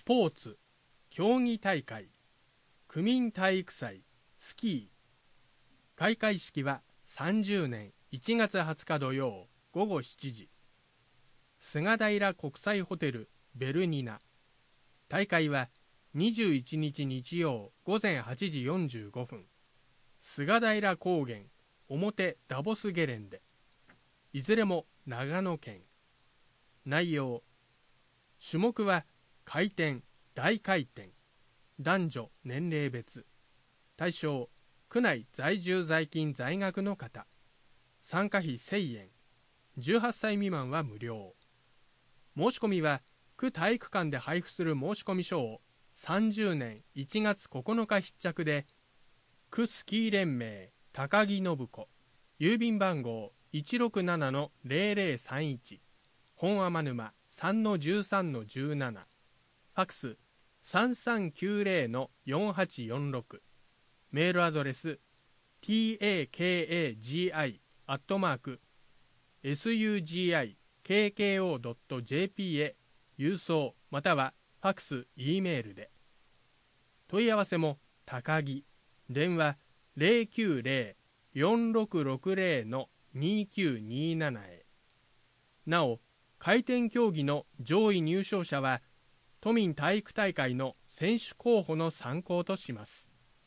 ポーツ、競技大会、区民体育祭、スキー。開会式は30年1月20日土曜午後7時。菅平国際ホテルベルニナ。大会は21日日曜午前8時45分。菅平高原表ダボスゲレンデ。いずれも長野県。内容。種目は回転、大回転。男女年齢別。対象、区内在住在勤在学の方。参加費1000円。18歳未満は無料。申し込みは区体育館で配布する申込書を30年1月9日必着で、区スキー連盟高木信子、郵便番号 167-0031、本天沼 3-13-17、ファクス 3390-4846、メールアドレス takagi@sugikko.jp へ郵送またはファクス、E メールで。問い合わせも高木、電話 090-4660-2927 へ。なお、回転競技の上位入賞者は都民体育大会の選手候補の参考とします。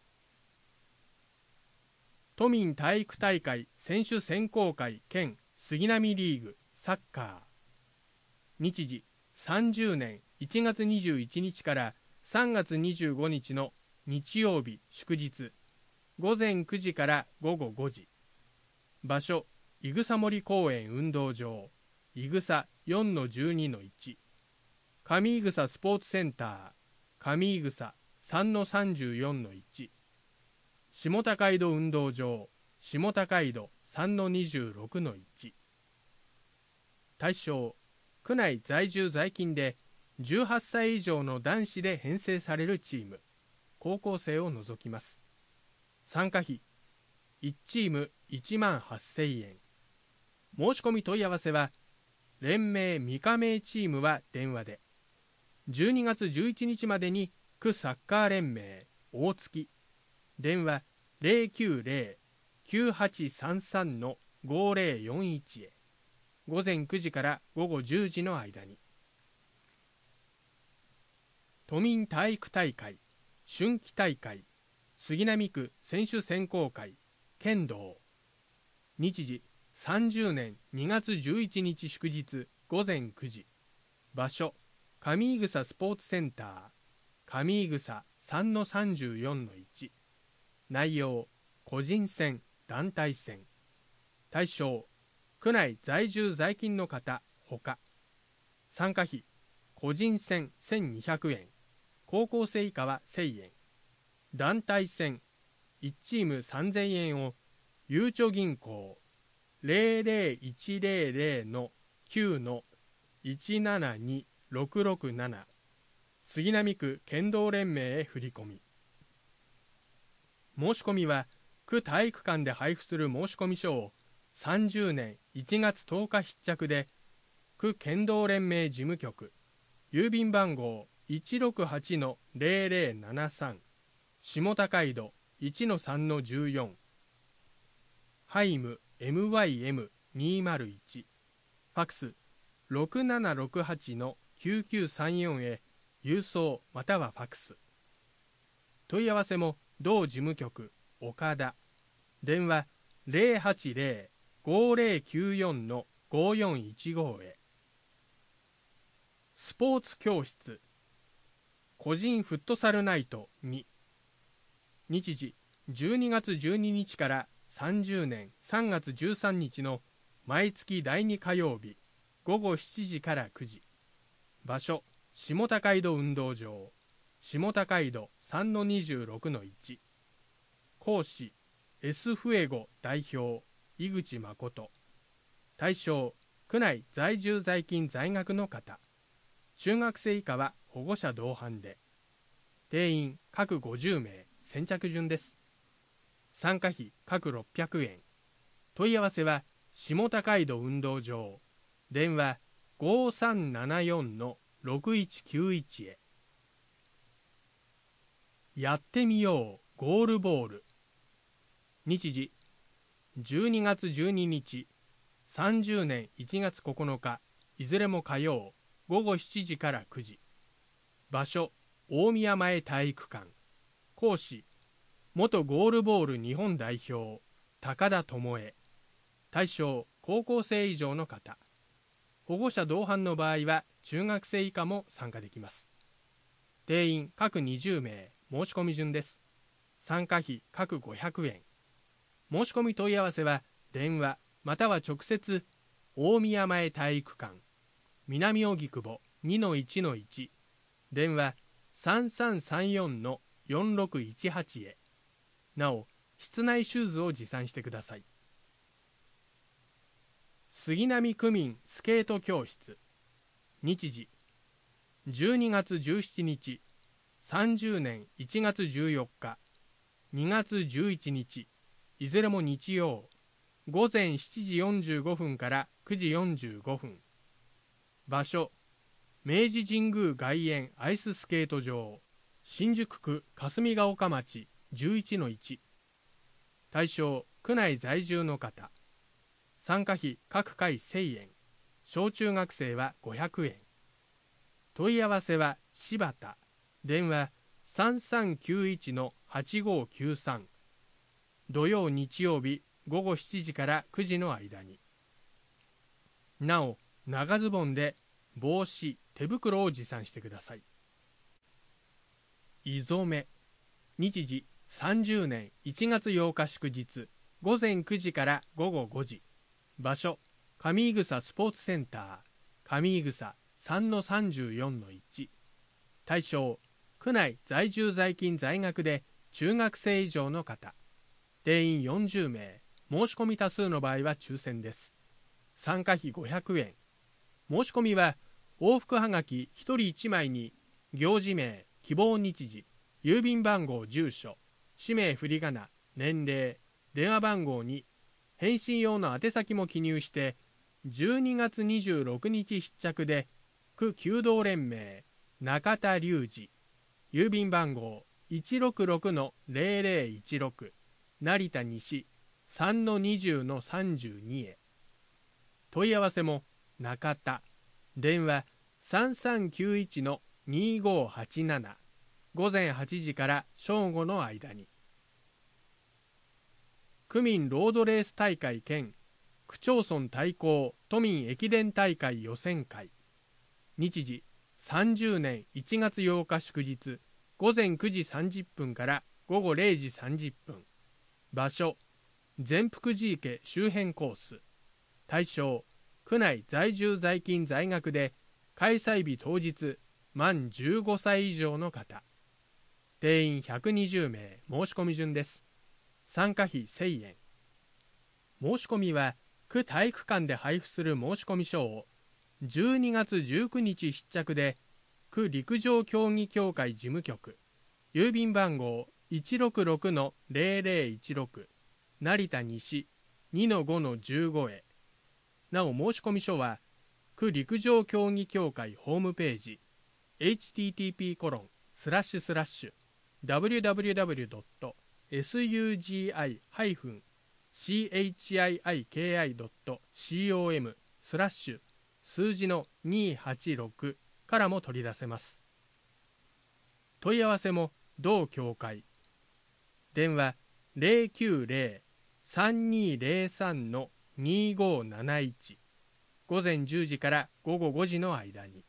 都民体育大会選手選考会兼杉並リーグサッカー。日時30年1月21日から3月25日の日曜日祝日、午前9時から午後5時。場所、いぐさ森公園運動場、いぐさ 4-12-1。上井草スポーツセンター、上井草 3-34-1。下高井戸運動場、下高井戸 3-26-1。対象、区内在住在勤で18歳以上の男子で編成されるチーム、高校生を除きます。参加費、1チーム1万8000円。申し込み問い合わせは、連盟未加盟チームは電話で、12月11日までに区サッカー連盟大月、電話 090-9833-5041 へ。午前9時から午後10時の間に。都民体育大会、春季大会、杉並区選手選考会、剣道。日時30年2月11日祝日午前9時。場所、上井草スポーツセンター、上井草 3-34-1。内容、個人戦、団体戦。対象、区内在住在勤の方ほか。参加費、個人戦1200円。高校生以下は1000円。団体戦、1チーム3000円を、ゆうちょ銀行 00100-9-172667 杉並区剣道連盟へ振り込み。申し込みは区体育館で配布する申込書を30年1月10日必着で、区剣道連盟事務局、郵便番号 168-0073 下高井戸 1-3-14、ハイム MYM201、ファクス 6768-9934 へ郵送またはファクス。問い合わせも同事務局岡田、電話 080-5094-5415 へ。スポーツ教室、個人フットサルナイト2。日時12月12日から30年3月13日の毎月第2火曜日午後7時から9時。場所、下高井戸運動場、下高井戸 3-26-1。講師、エスフエゴ代表、井口誠。対象、区内在住在勤在学の方。中学生以下は保護者同伴で。定員各50名、先着順です。参加費各600円。問い合わせは下高井戸運動場、電話 5374-6191 へ。 やってみようゴールボール。日時12月12日、30年1月9日、いずれも火曜、午後7時から9時。場所、大宮前体育館。講師、元ゴールボール日本代表、高田智恵。対象、高校生以上の方。保護者同伴の場合は、中学生以下も参加できます。定員各20名、申し込み順です。参加費各500円。申し込み問い合わせは、電話、または直接、大宮前体育館、南荻窪 2-1-1、電話3334-4618へ。なお、室内シューズを持参してください。杉並区民スケート教室。日時12月17日、30年1月14日、2月11日、いずれも日曜、午前7時45分から9時45分。場所、明治神宮外苑アイススケート場、新宿区霞ヶ丘町 11-1。対象、区内在住の方。参加費各回1000円。小中学生は500円。問い合わせは柴田。電話3391-8593。土曜日曜日午後7時から9時の間に。なお、長ズボンで帽子、手袋を持参してください。いぞめ。日時30年1月8日祝日、午前9時から午後5時。場所、上井草スポーツセンター、上井草 3-34-1。対象、区内在住在勤在学で中学生以上の方。定員40名、申し込み多数の場合は抽選です。参加費500円。申し込みは、往復はがき1人1枚に、行事名、希望日時、郵便番号住所、氏名振り仮名、年齢、電話番号に、返信用の宛先も記入して、12月26日必着で、区弓道連盟、中田隆二、郵便番号 166-0016、成田西 3-20-32 へ。問い合わせも中田、電話3391-2587、午前8時から正午の間に。区民ロードレース大会兼区町村対抗都民駅伝大会予選会。日時30年1月8日祝日、午前9時30分から午後0時30分。場所、善福寺池周辺コース。対象、区内在住在勤在学で開催日当日満15歳以上の方。定員120名、申し込み順です。参加費1000円。申し込みは区体育館で配布する申込書を12月19日必着で、区陸上競技協会事務局、郵便番号 166-0016、成田西 2-5-15 へ。なお申込書は区陸上競技協会ホームページ http://www.sugi-chiiki.com/ 数字の286からも取り出せます。問い合わせも同協会。電話 090-3203-2571、午前10時から午後5時の間に。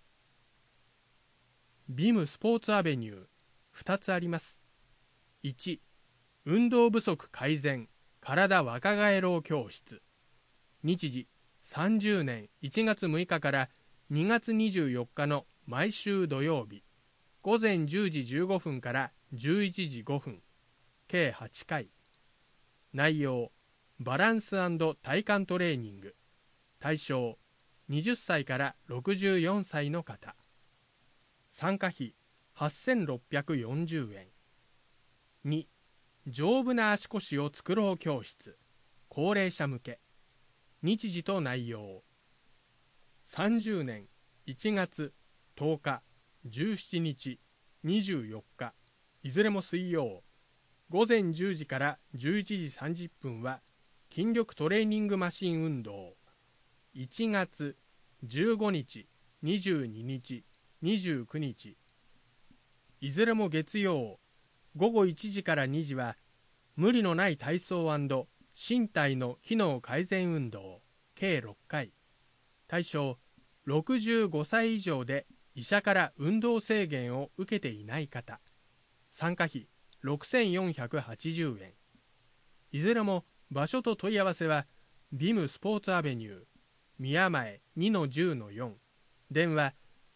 ビムスポーツアベニュー2つあります。1、運動不足改善体若返ろう教室。日時30年1月6日から2月24日の毎週土曜日、午前10時15分から11時5分、計8回。内容、バランス&体幹トレーニング。対象、20歳から64歳の方。参加費8640円。2、丈夫な足腰を作ろう教室。高齢者向け。日時と内容。30年1月10日、17日、24日、 いずれも水曜。午前10時から11時30分は筋力トレーニングマシン運動。1月15日、22日、29日。いずれも月曜。午後1時から2時は無理のない体操&身体の機能改善運動計6回。対象65歳以上で医者から運動制限を受けていない方。参加費6480円。いずれも場所と問い合わせはビムスポーツアベニュー宮前 2-10-4 電話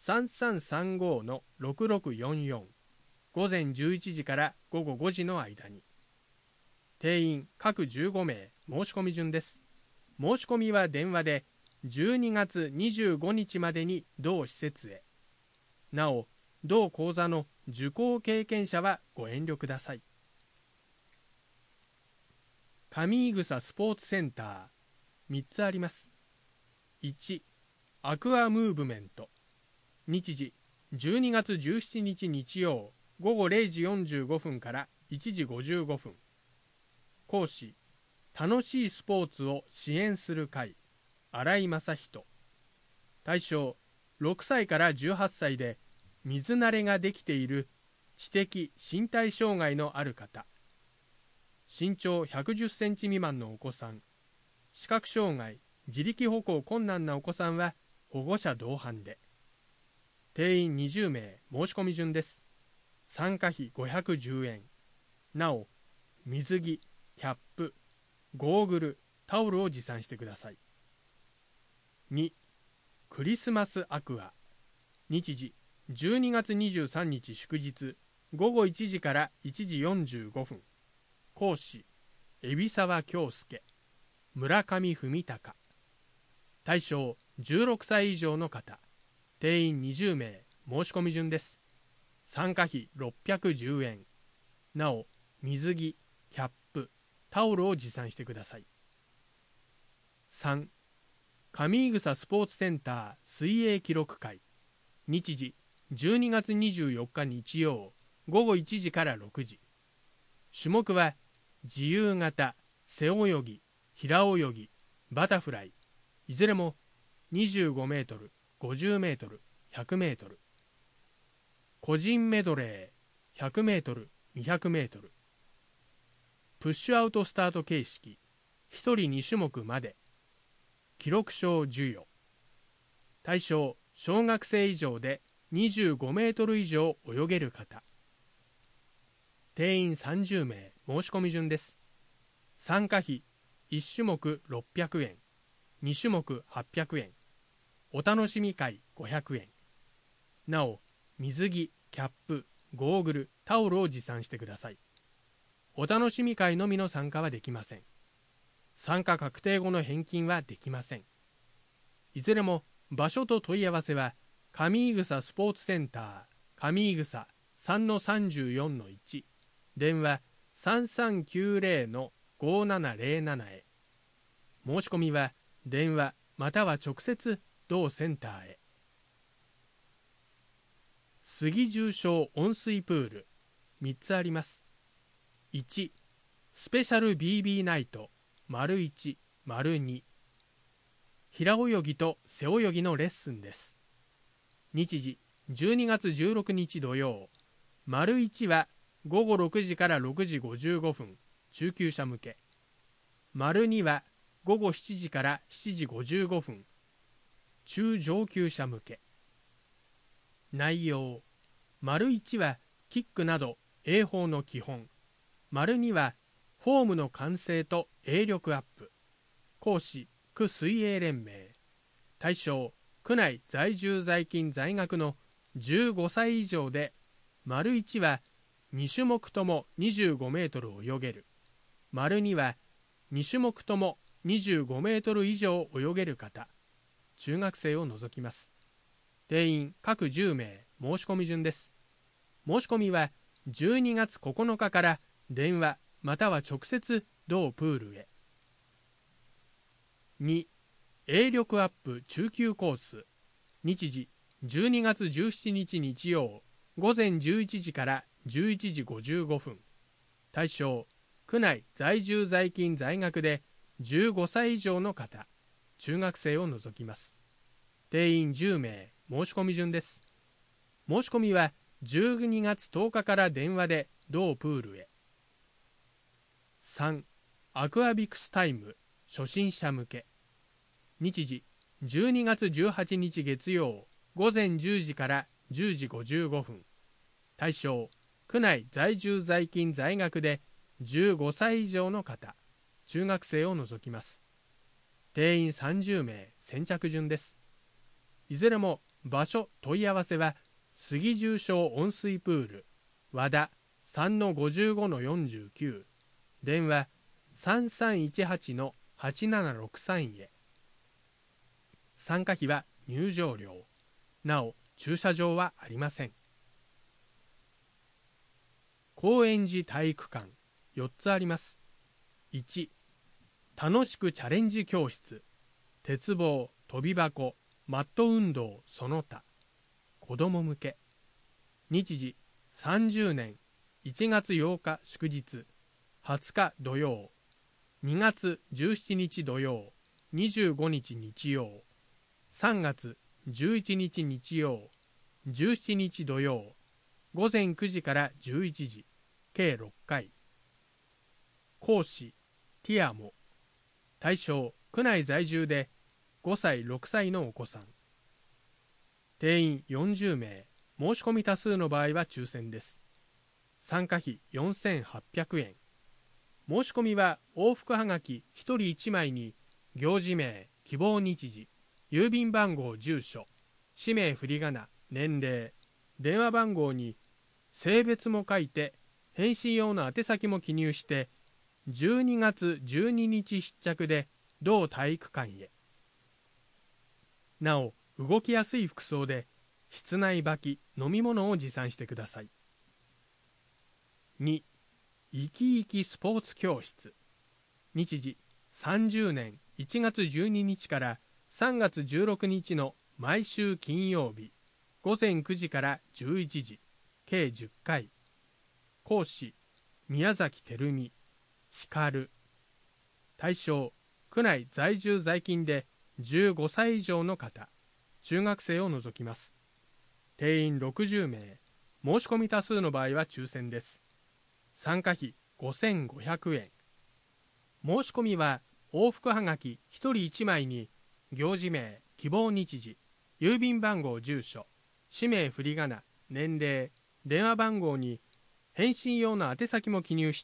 3335-6644 午前11時から午後5時の間に。定員各15名。申し込み順です。申し込みは電話で12月25日までに同施設へ。なお同講座の受講経験者はご遠慮ください。上井草スポーツセンター3つあります。1、アクアムーブメント。日時12月17日日曜午後0時45分から1時55分。講師、楽しいスポーツを支援する会、新井正人。対象、6歳から18歳で水慣れができている知的身体障害のある方。身長110センチ未満のお子さん。視覚障害、自力歩行困難なお子さんは保護者同伴で。定員20名。申し込み順です。参加費510円。なお水着、キャップ、ゴーグル、タオルを持参してください。2、クリスマスアクア。日時12月23日祝日午後1時から1時45分。講師、海老沢京介、村上文隆。対象16歳以上の方。定員20名。申し込み順です。参加費610円。なお水着、キャップ、タオルを持参してください。3、上井草スポーツセンター水泳記録会。日時12月24日日曜午後1時から6時。種目は自由形、背泳ぎ、平泳ぎ、バタフライ。いずれも25メートル、50メートル、100メートル。個人メドレー、100メートル、200メートル。プッシュアウトスタート形式。1人2種目まで。記録証授与。対象、小学生以上で25メートル以上泳げる方。定員30名。申し込み順です。参加費1種目600円。2種目800円。お楽しみ会500円。なお水着、キャップ、ゴーグル、タオルを持参してください。お楽しみ会のみの参加はできません。参加確定後の返金はできません。いずれも場所と問い合わせは上井草スポーツセンター上井草 3-34-1 電話 3390-5707 へ。申し込みは電話または直接同センターへ。杉重症温水プール3つあります。1、スペシャル BB ナイト ①、2。平泳ぎと背泳ぎのレッスンです。日時12月16日土曜。①は午後6時から6時55分、中級者向け。②は午後7時から7時55分、中上級者向け。内容。①はキックなど泳法の基本。②はフォームの完成と泳力アップ。講師、区水泳連盟。対象、区内在住在勤在学の15歳以上で、①は2種目とも25メートル泳げる。②は2種目とも25メートル以上泳げる方。中学生を除きます。定員各10名。申し込み順です。申し込みは12月9日から電話または直接同プールへ。2、泳力アップ中級コース。日時12月17日日曜午前11時から 11時55分。対象、区内在住在勤在学で15歳以上の方、中学生を除きます。定員10名、申し込み順です。申し込みは12月10日から電話で同プールへ。3. アクアビクスタイム初心者向け。日時12月18日月曜午前10時から10時55分。対象、区内在住在勤在学で15歳以上の方、中学生を除きます。定員30名、先着順です。いずれも場所問い合わせは杉重症温水プール和田 3-55-49 電話 3318-8763 へ。参加費は入場料。なお駐車場はありません。高円寺体育館4つあります。1、楽しくチャレンジ教室、鉄棒、跳び箱、マット運動その他、子ども向け。日時30年1月8日祝日、20日土曜、2月17日土曜、25日日曜、3月11日日曜、17日土曜、午前9時から11時、計6回。講師、ティアモ。対象、区内在住で5歳、6歳のお子さん。定員40名、申し込み多数の場合は抽選です。参加費4800円。申し込みは往復はがき1人1枚に、行事名、希望日時、郵便番号、住所、氏名、振り仮名、年齢、電話番号に性別も書いて、返信用の宛先も記入して、12月12日必着で同体育館へ。なお、動きやすい服装で室内履き、飲み物を持参してください。2. 生き生きスポーツ教室。日時30年1月12日から3月16日の毎週金曜日、午前9時から11時、計10回。講師、宮崎照美、光。対象、区内在住在勤で15歳以上の方、中学生を除きます。定員60名、申し込み多数の場合は抽選です。参加費5500円。申し込みは往復はがき1人1枚に、行事名、希望日時、郵便番号、住所、氏名、振り仮名、年齢、電話番号に返信用の宛先も記入して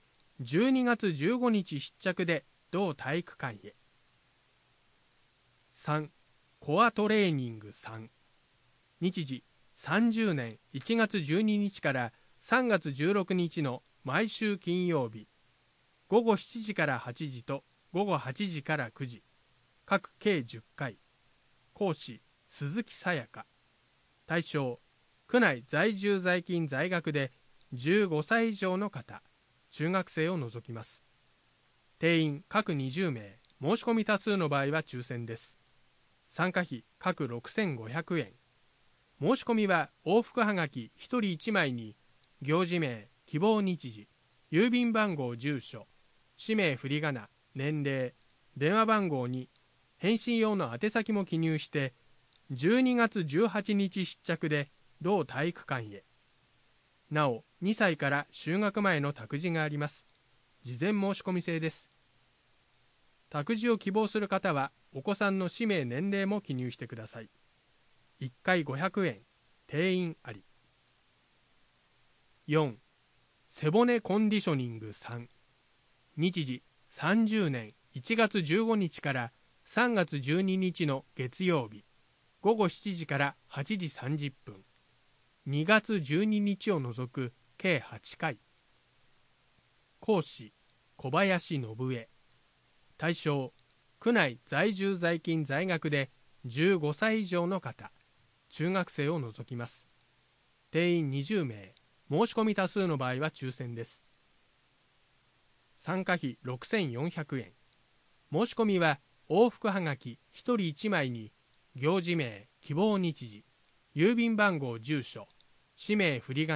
、12月15日必着で同体育館へ。3. コアトレーニング3。日時30年1月12日から3月16日の毎週金曜日、午後7時から8時と午後8時から9時、各計10回。講師、鈴木さやか。対象、区内在住在勤在学で15歳以上の方、中学生を除きます。定員各20名、申し込み多数の場合は抽選です。参加費各6500円。申し込みは往復はがき1人1枚に、行事名、希望日時、郵便番号、住所、氏名、振り仮名、年齢、電話番号に返信用の宛先も記入して、12月18日必着で同体育館へ。なお、2歳から就学前の託児があります。事前申し込み制です。託児を希望する方は、お子さんの氏名、年齢も記入してください。1回500円、定員あり。4. 背骨コンディショニング3。日時30年1月15日から3月12日の月曜日、午後7時から8時30分。2月12日を除く計8回。講師、小林信江。対象、区内在住在勤在学で15歳以上の方、中学生を除きます。定員20名、申し込み多数の場合は抽選です。参加費6400円。申し込みは往復はがき1人1枚に、行事名、希望日時、郵便番号、住所、氏名、振り仮名、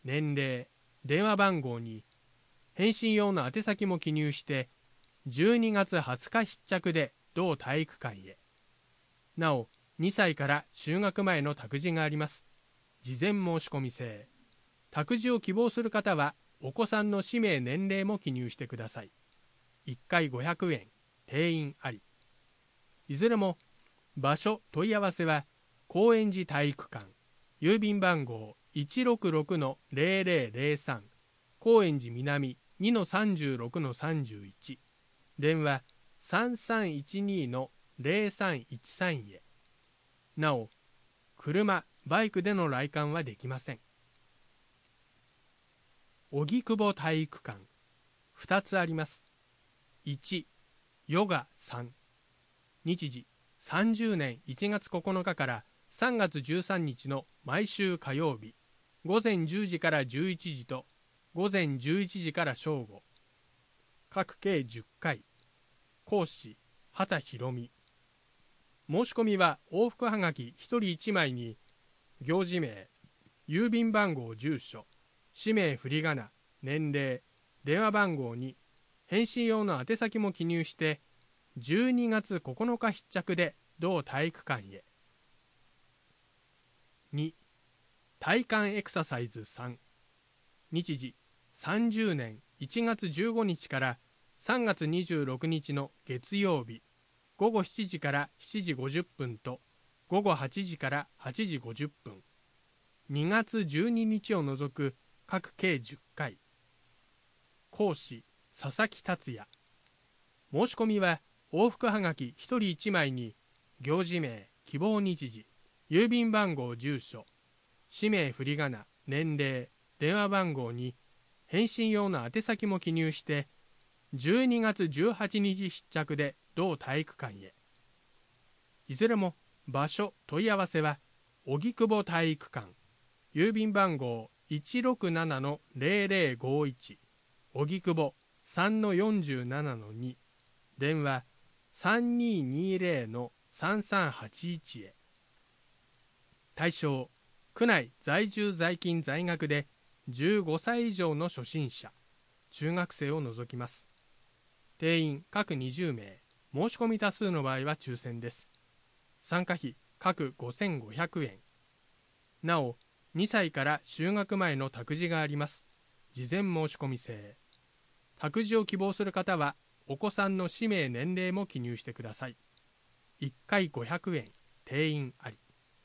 年齢、電話番号に返信用の宛先も記入して12月20日必着で同体育館へ。なお、2歳から就学前の託児があります。事前申し込み制。託児を希望する方はお子さんの氏名年齢も記入してください。1回500円、定員あり。いずれも場所問い合わせは高円寺体育館、郵便番号 166-0003 高円寺南 2-36-31 電話 3312-0313 へ。なお、車、バイクでの来館はできません。荻窪体育館2つあります。1、ヨガ3。日時30年1月9日から3月13日の毎週火曜日、午前10時から11時と午前11時から正午。各計10回。講師、畑博美。申し込みは往復はがき1人1枚に、行事名、郵便番号住所、氏名振り仮名、年齢、電話番号に、返信用の宛先も記入して、12月9日必着で同体育館へ。2、体幹エクササイズ3。日時30年1月15日から3月26日の月曜日、午後7時から7時50分と午後8時から8時50分。2月12日を除く各計10回。講師、佐々木達也。申し込みは往復はがき1人1枚に、行事名、希望日時、郵便番号住所、氏名振り仮名、年齢、電話番号に、返信用の宛先も記入して、12月18日必着で同体育館へ。いずれも場所問い合わせは、荻窪体育館、郵便番号 167-0051、荻窪 3-47-2、電話 3220-3381 へ。対象、区内在住在勤在学で15歳以上の初心者、中学生を除きます。定員各20名、申し込み多数の場合は抽選です。参加費各5500円。なお、2歳から就学前の託児があります。事前申し込み制。託児を希望する方は、お子さんの氏名年齢も記入してください。1回500円、定員あり。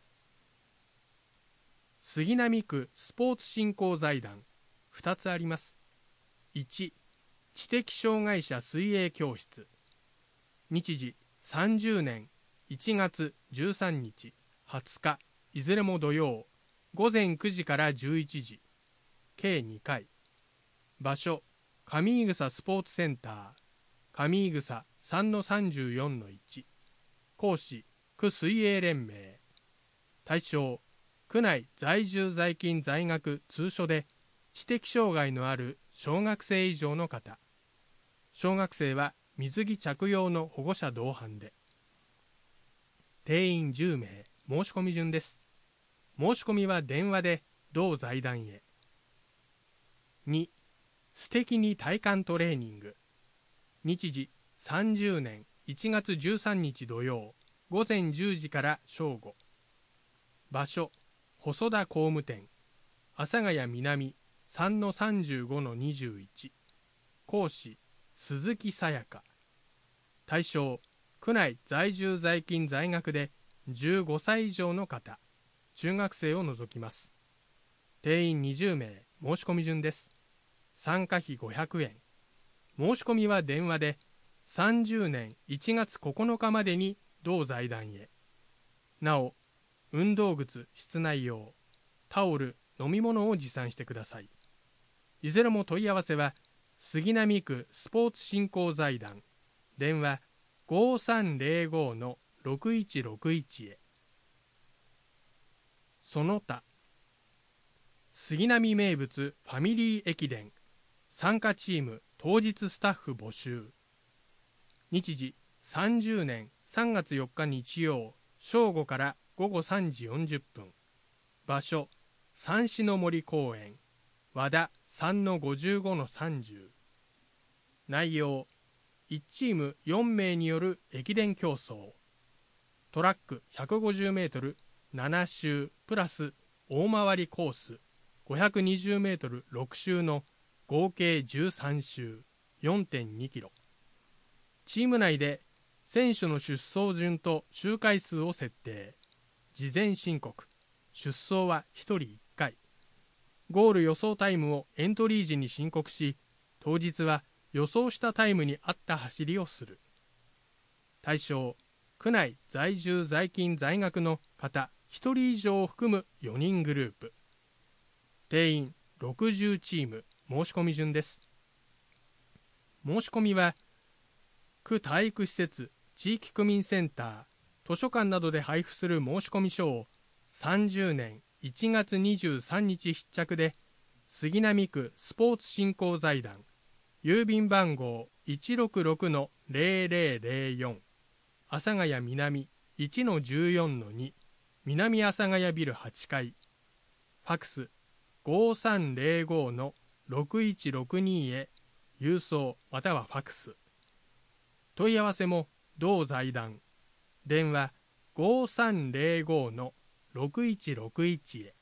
杉並区スポーツ振興財団2つあります。1、知的障害者水泳教室。日時30年1月13日、20日、いずれも土曜、午前9時から11時、計2回。場所、上井草スポーツセンター、上井草 3-34-1。講師、区水泳連盟。対象、区内在住在勤在学通所で知的障害のある小学生以上の方。小学生は水着着用の保護者同伴で。定員10名、申し込み順です。申し込みは電話で同財団へ。2、素敵に体幹トレーニング。日時30年1月13日土曜、午前10時から正午。場所、細田工務店、阿佐ヶ谷南 3-35-21。講師、鈴木さやか。対象、区内在住在勤在学で15歳以上の方、中学生を除きます。定員20名、申し込み順です。参加費500円。申し込みは電話で30年1月9日までに同財団へ。なお、運動靴、室内用、タオル、飲み物を持参してください。いずれも問い合わせは、杉並区スポーツ振興財団、電話 5305-6161 へ。その他、杉並名物ファミリー駅伝、参加チーム当日スタッフ募集。日時30年3月4日日曜、正午から午後3時40分。場所、三種の森公園、 和田 3-55-30。内容、1チーム4名による駅伝競争。トラック150メートル7周プラス大回りコース520メートル6周の合計13周 4.2 キロ。チーム内で選手の出走順と周回数を設定。事前申告。出走は1人1回。ゴール予想タイムをエントリー時に申告し、当日は予想したタイムに合った走りをする。対象、区内在住在勤在学の方1人以上を含む4人グループ。定員60チーム。申し込み順です。申し込みは、区体育施設、地域区民センター、図書館などで配布する申込書を30年1月23日必着で、杉並区スポーツ振興財団、郵便番号 166-0004、阿佐ヶ谷南 1-14-2、南阿佐ヶ谷ビル8階、ファクス 5305-6162 へ郵送またはファクス。問い合わせも同財団。電話 5305-6161 へ。